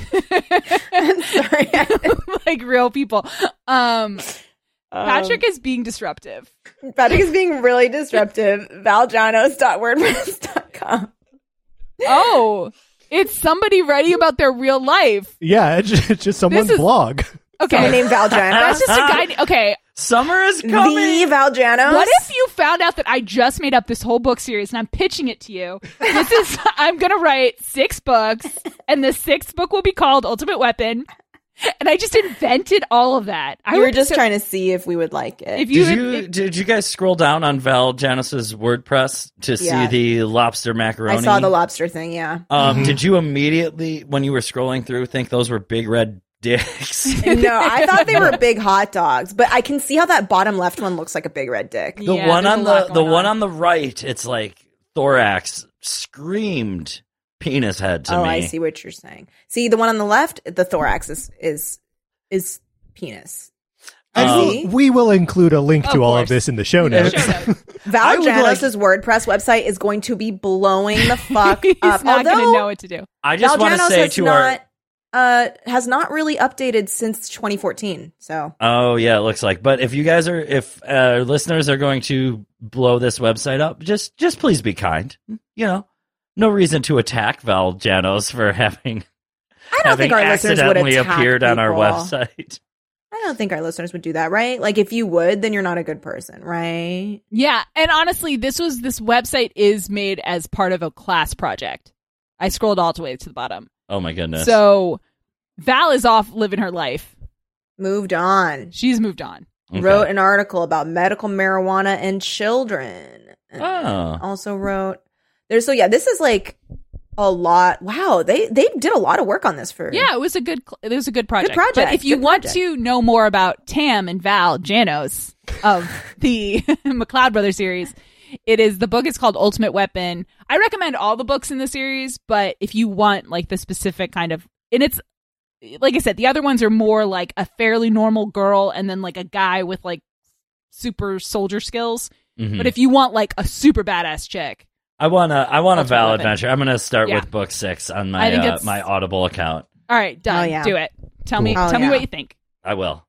Sorry. like real people. Um Patrick is being disruptive. Patrick is being really disruptive. valjanos dot wordpress dot com. Oh, it's somebody writing about their real life. Yeah, it's just, it's just someone's This is- blog. Okay. Someone named Valjanos. That's just a guy. Okay. Summer is coming. The Valjanos. What if you found out that I just made up this whole book series and I'm pitching it to you? This is, I'm going to write six books and the sixth book will be called Ultimate Weapon. And I just invented all of that. I we were would just so- trying to see if we would like it. If you, Did you if- did you guys scroll down on Val Janis's WordPress to Yeah. see the lobster macaroni? I saw the lobster thing, yeah. Um, Did you immediately, when you were scrolling through, think those were big red dicks? No, I thought they were big hot dogs, but I can see how that bottom left one looks like a big red dick. The Yeah, one there's on a the lot the going one on. on the right, it's like thorax screamed penis head to oh, me. I see what you're saying. See, the one on the left, the thorax is is is penis. And Um, See? we will include a link Of to all of course. this in the show Yeah, notes. show notes. I would like- Valjanos' WordPress website is going to be blowing the fuck He's up. not going to Although know what to do. I just want to Valjanos say has to not, our uh, has not really updated since twenty fourteen. So oh yeah, it looks like. But if you guys are, if uh, listeners are going to blow this website up, just just please be kind. You know, no reason to attack Val Janos for having I don't having think our listeners would accidentally attack appeared on our people. website. I don't think our listeners would do that, right? Like if you would, then you're not a good person, right? Yeah, and honestly, this was this website is made as part of a class project. I scrolled all the way to the bottom. Oh my goodness! So Val is off living her life. Moved on. She's moved on. Okay. Wrote an article about medical marijuana and children. And Oh. Also wrote there's so yeah, this is like a lot. Wow, they they did a lot of work on this for Yeah, it was a good it was a good project. project, But if you good want project. to know more about Tam and Val Janos of the McLeod Brothers series, it is the book is called Ultimate Weapon. I recommend all the books in the series, but if you want like the specific kind of and it's like I said, the other ones are more like a fairly normal girl and then like a guy with like super soldier skills. Mhm. But if you want like a super badass chick, I want to, I want a Ultimate Val Weapon. adventure. I'm going to start Yeah. with book six on I my think uh, it's- my Audible account. all right, done. Oh, yeah. Do it. Tell me, Cool. tell Oh, me yeah. what you think. I will.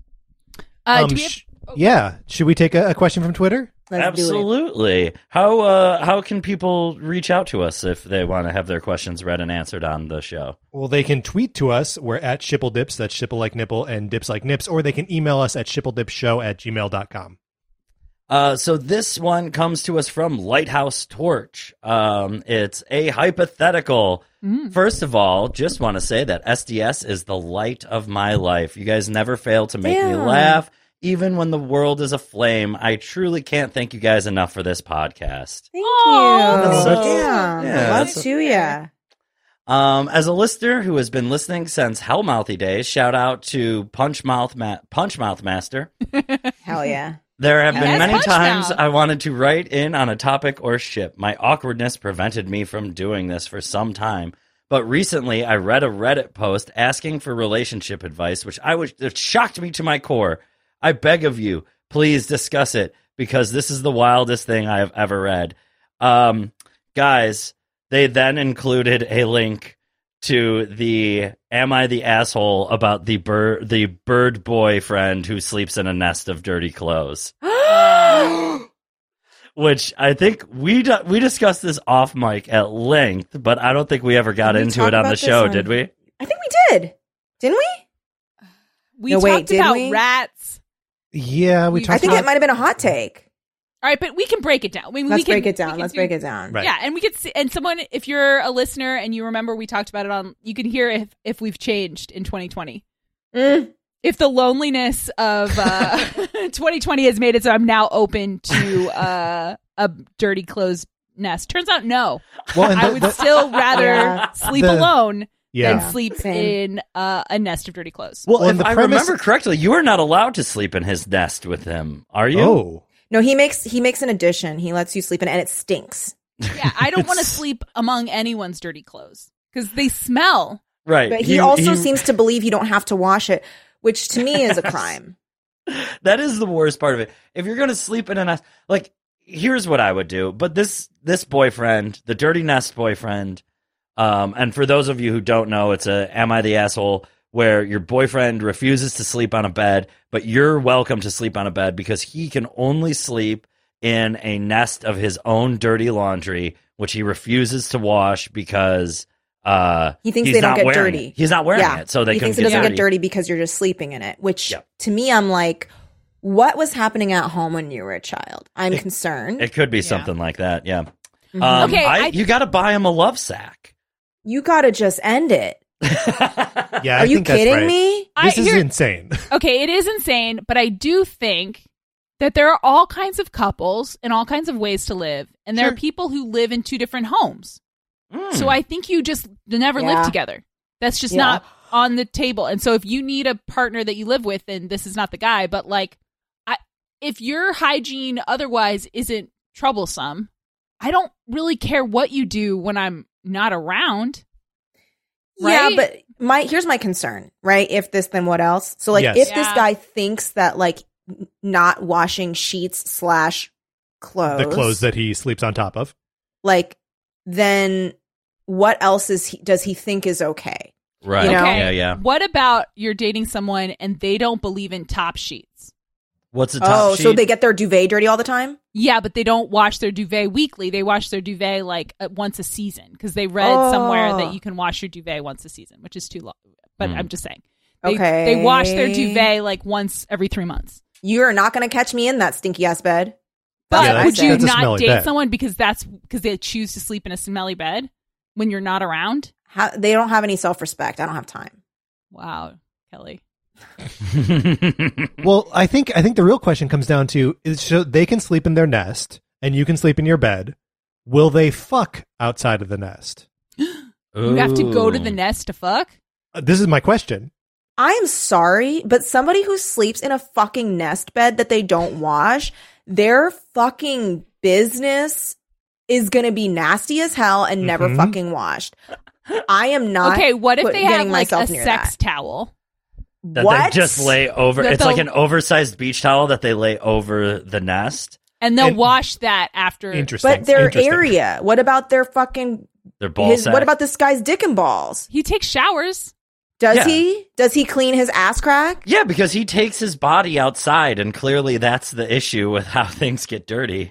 Uh, Um, do we have- sh- yeah. Should we take a, a question from Twitter? Let's do it. Absolutely. How uh, how can people reach out to us if they want to have their questions read and answered on the show? Well, they can tweet to us. We're at ShippleDips. That's Shipple like nipple and dips like nips. Or they can email us at shippledipshow at gmail dot com. Uh, so this one comes to us from Lighthouse Torch. Um, it's a hypothetical. First of all, just want to say that S D S is the light of my life. You guys never fail to make me Damn. laugh, even when the world is aflame. I truly can't thank you guys enough for this podcast. Thank Aw, you. that's so- Damn. yeah, Love that's- to ya. Um, as a listener who has been listening since Hellmouthy days, shout out to Punchmouth Ma- Punchmouth Master. Hell yeah. There have been Yes, many Punch times Mouth. I wanted to write in on a topic or ship. My awkwardness prevented me from doing this for some time. But recently, I read a Reddit post asking for relationship advice, which I was it shocked me to my core. I beg of you, please discuss it. because this is the wildest thing I have ever read. Um, guys, they then included a link to the "Am I the asshole about the bird the bird boyfriend who sleeps in a nest of dirty clothes?" Which I think we d- we discussed this off mic at length, but I don't think we ever got Did we into talk it on about the this show, on- did we? I think we did. Didn't we? We No, talked wait, did about we? rats. Yeah, we I talked I think about it might have been a hot take. All right, but we can break it down. I mean, Let's we can, break it we down. can Let's do- break it down. Right. Yeah, and we could see, and someone, if you're a listener and you remember we talked about it on, you can hear if if we've changed in twenty twenty. Mm. If the loneliness of uh, twenty twenty has made it so I'm now open to uh, a dirty clothes nest. Turns out, no. Well, and I the- would the- still rather Yeah. sleep The- alone Yeah. than sleep Same. in uh, a nest of dirty clothes. Well, Well, if and the I premise- remember correctly, you are not allowed to sleep in his nest with him, are you? Oh, No, he makes he makes an addition. He lets you sleep in it, and it stinks. Yeah, I don't want to sleep among anyone's dirty clothes because they smell. Right. But he, also seems to believe you don't have to wash it, which to me is a crime. That is the worst part of it. If you're going to sleep in a nest, like, here's what I would do. But this this boyfriend, the dirty nest boyfriend, um, and for those of you who don't know, it's a "Am I the asshole?" where your boyfriend refuses to sleep on a bed, but you're welcome to sleep on a bed because he can only sleep in a nest of his own dirty laundry, which he refuses to wash because uh, He thinks he's they don't not get wearing dirty. it. He's not wearing Yeah, it, so they he can thinks it get doesn't dirty. get dirty because you're just sleeping in it. Which Yep. to me, I'm like, what was happening at home when you were a child? I'm concerned. It could be Yeah. something like that, yeah. Mhm. Um, Okay, I, I- you got to buy him a love sack. You gotta just end it. yeah. Are I you think that's kidding right. me? I- This is here- insane. Okay, it is insane, but I do think that there are all kinds of couples and all kinds of ways to live, and there Sure. are people who live in two different homes. Mm. So I think you just never Yeah. live together. That's just Yeah. not on the table. And so if you need a partner that you live with, then this is not the guy. But like, I, if your hygiene otherwise isn't troublesome, I don't really care what you do when I'm not around. Yeah, Right? but my here's my concern, right? If this, then what else? So, like, Yes. if this Yeah. guy thinks that like n- not washing sheets slash clothes, The clothes that he sleeps on top of. like, then what else is he? Does he think is okay? Right. You know? Okay. Yeah, yeah. What about you're dating someone and they don't believe in top sheets? What's the top Oh, sheet? so they get their duvet dirty all the time? Yeah, but they don't wash their duvet weekly. They wash their duvet like uh, once a season because they read somewhere Oh. that you can wash your duvet once a season, which is too long. But Mm. I'm just saying. They, Okay. They wash their duvet like once every three months. You are not going to catch me in that stinky ass bed. But Yeah, would that's- you that's a not smelly date bed. someone because that's because they choose to sleep in a smelly bed when you're not around? How, they don't have any self respect. I don't have time. Wow, Kelly. Well, I think I think the real question comes down to is so they can sleep in their nest and you can sleep in your bed. Will they fuck outside of the nest? You have to go to the Ooh. nest to fuck? Uh, This is my question. I'm sorry, but somebody who sleeps in a fucking nest bed that they don't wash, their fucking business is going to be nasty as hell and never Mhm. fucking washed. I am not. Okay, what if put- they have getting like a myself near sex that. towel? that What? they just lay over. That It's like they'll- an oversized beach towel that they lay over the nest. And they'll And- wash that after. Interesting. But their Interesting. area. What about their fucking? Their ball His, sack. what about this guy's dick and balls? He takes showers. Does Yeah. he? Does he clean his ass crack? Yeah, because he takes his body outside, and clearly that's the issue with how things get dirty.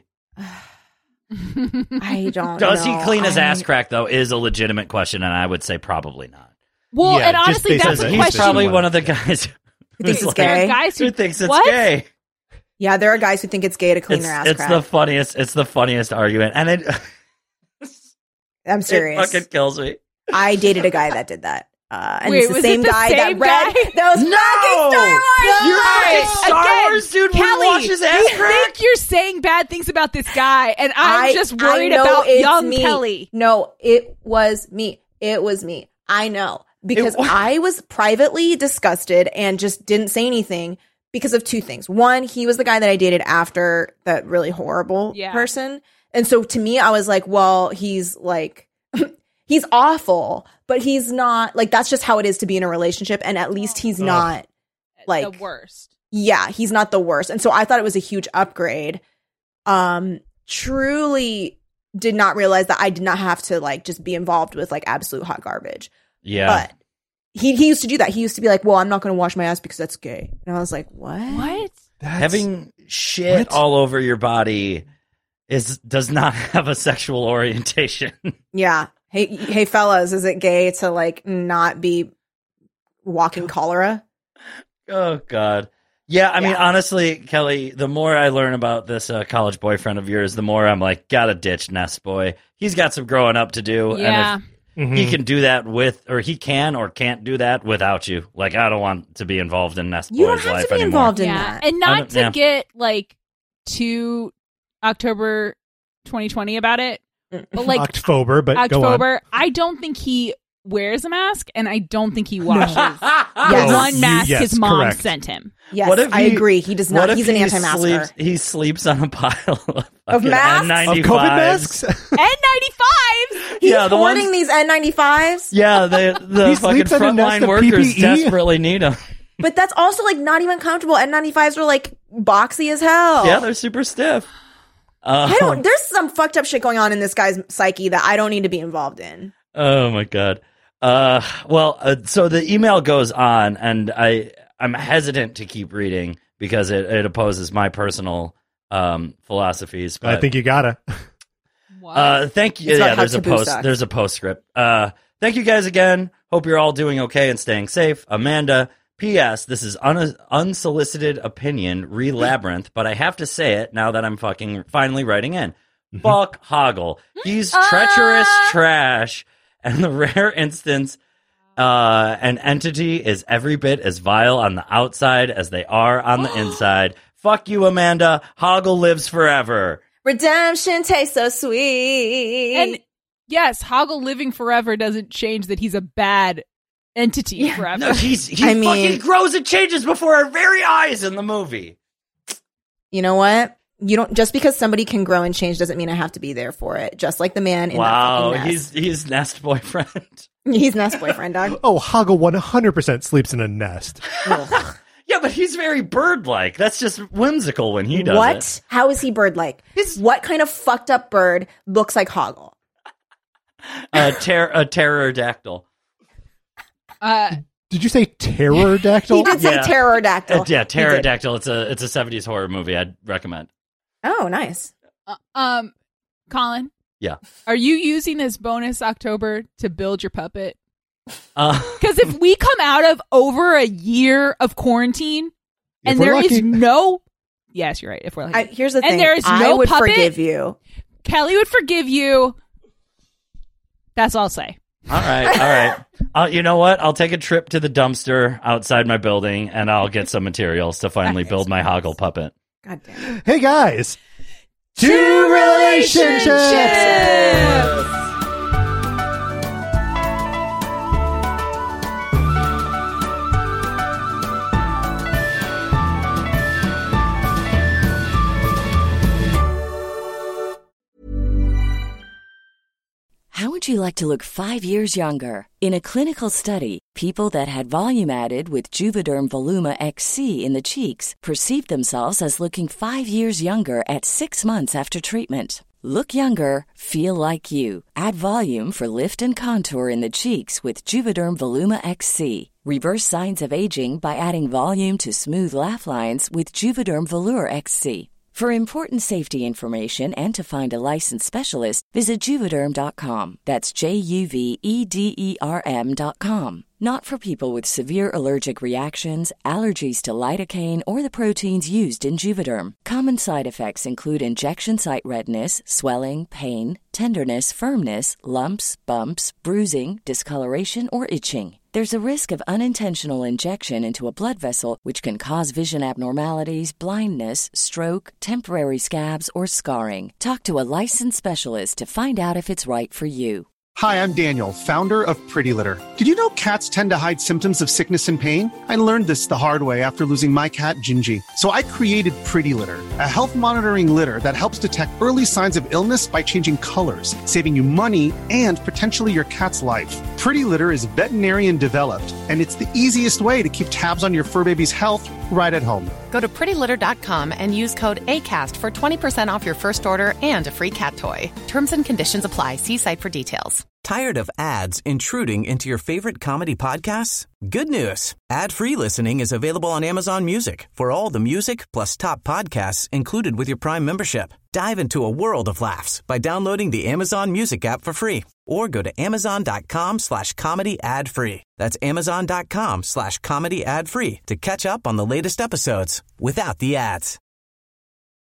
I don't. Does know. he clean his I- ass crack, though, is a legitimate question, and I would say probably not. Well, Yeah, and just honestly, based that's on a the He's question. probably one. one of the guys Who thinks who's it's There are gay? guys who, who thinks it's what? gay. Yeah, there are guys who think it's gay to clean It's, their ass it's crack. the funniest. It's the funniest argument, and it, I'm it serious. fucking kills me. I dated a guy that did that. Uh, and Wait, it's the was same it the guy same that read guy? those No! fucking Star Wars. You're Guys, fucking Star again, Wars dude wouldn't Kelly, wash his ass you crack? think you're saying bad things about this guy, and I'm I- just I worried know about it's young me. Kelly. No, it was me. It was me. I know because It wa- I was privately disgusted and just didn't say anything because of two things. One, he was the guy that I dated after that really horrible Yeah. person, and so to me, I was like, well, he's like. He's awful, but he's not like that's just how it is to be in a relationship. And at least he's Ugh. not like the worst. yeah, he's not the worst. And so I thought it was a huge upgrade um, truly did not realize that I did not have to like just be involved with like absolute hot garbage. Yeah. But he he used to do that. He used to be like, well, I'm not going to wash my ass because that's gay. And I was like, what? What? That's, Having shit What? all over your body is does not have a sexual orientation. Yeah. Hey, hey, fellas, is it gay to like not be walking cholera? Oh, God. Yeah, I mean, Yeah. honestly, Kelly, the more I learn about this uh, college boyfriend of yours, the more I'm like, gotta ditch Nest Boy. He's got some growing up to do. Yeah. And if Mhm. he can do that with, or he can or can't do that without you. Like, I don't want to be involved in Nest You don't Boy's have life to be anymore. involved in Yeah. that. And I not don't- to yeah. get like too October twenty twenty about it, but like October, but go on. October, I don't think he wears a mask, and I don't think he washes the Yes. one mask Yes, his mom correct. sent him. Yes, What if I he- agree. He does What not. if He's an he anti-masker. sleeps, he sleeps on a pile of, Of fucking masks? N Of ninety-fives. COVID masks? N ninety-fives. He's Yeah, the hoarding ones- these N ninety-fives. Yeah, the, the He fucking sleeps in a nest frontline of workers P P E. desperately need them. But that's also like not even comfortable. N ninety-fives are like boxy as hell. Yeah, they're super stiff. Uh, I don't. There's some fucked up shit going on in this guy's psyche that I don't need to be involved in. Oh my god. Uh, well, uh, so the email goes on, and I I'm hesitant to keep reading because it, it opposes my personal um philosophies. But, I think you gotta. What? Uh, thank you. It's about Yeah, how there's a taboo post. sucks. There's a postscript. Uh, thank you guys again. Hope you're all doing okay and staying safe. Amanda. P S. This is un- unsolicited opinion, re labyrinth, but I have to say it now that I'm fucking finally writing in. Fuck Hoggle. He's treacherous trash, and the rare instance, uh, an entity is every bit as vile on the outside as they are on the inside. Fuck you, Amanda. Hoggle lives forever. Redemption tastes so sweet. And yes, Hoggle living forever doesn't change that he's a bad entity forever. No, he's he I mean- fucking grows and changes before our very eyes in the movie. you know what? You don't just because somebody can grow and change doesn't mean I have to be there for it. Just like the man in Wow, that fucking he's nest. he's Nest boyfriend. he's Nest boyfriend dog. Oh, Hoggle one hundred percent sleeps in a nest. Ugh. Yeah, but he's very bird-like. That's just whimsical when he does What? it. How is he bird like? What kind of fucked up bird looks like Hoggle? A ter- a pterodactyl. Uh, Did you say pterodactyl? He did say Yeah. pterodactyl. Uh, yeah, He did. pterodactyl. It's a it's a seventies horror movie. I'd recommend. Oh, nice. uh, um, Colin, Yeah. are you using this bonus October to build your puppet? Uh, Because if we come out of over a year of quarantine If and we're there is lucky. no, yes, you're right. If we're lucky, I, here's the And thing. there is I no would puppet? forgive you. Kelly would forgive you. That's all I'll say. all right, all right. Uh, you know what? I'll take a trip to the dumpster outside my building, and I'll get some materials to finally build my Hoggle puppet. God damn it. Hey guys, two relationships. How would you like to look five years younger? In a clinical study, people that had volume added with Juvederm Voluma X C in the cheeks perceived themselves as looking five years younger at six months after treatment. Look younger, feel like you. Add volume for lift and contour in the cheeks with Juvederm Voluma X C. Reverse signs of aging by adding volume to smooth laugh lines with Juvederm Volure X C. For important safety information and to find a licensed specialist, visit Juvederm dot com. That's J U V E D E R M dot com. Not for people with severe allergic reactions, allergies to lidocaine, or the proteins used in Juvederm. Common side effects include injection site redness, swelling, pain, tenderness, firmness, lumps, bumps, bruising, discoloration, or itching. There's a risk of unintentional injection into a blood vessel, which can cause vision abnormalities, blindness, stroke, temporary scabs, or scarring. Talk to a licensed specialist to find out if it's right for you. Hi, I'm Daniel, founder of Pretty Litter. Did you know cats tend to hide symptoms of sickness and pain? I learned this the hard way after losing my cat, Gingy. So I created Pretty Litter, a health monitoring litter that helps detect early signs of illness by changing colors, saving you money and potentially your cat's life. Pretty Litter is veterinarian developed, and it's the easiest way to keep tabs on your fur baby's health right at home. Go to pretty litter dot com and use code ACAST for twenty percent off your first order and a free cat toy. Terms and conditions apply. See site for details. Tired of ads intruding into your favorite comedy podcasts? Good news. Ad-free listening is available on Amazon Music for all the music plus top podcasts included with your Prime membership. Dive into a world of laughs by downloading the Amazon Music app for free or go to amazon.com slash comedy ad free. That's amazon.com slash comedy ad free to catch up on the latest episodes without the ads.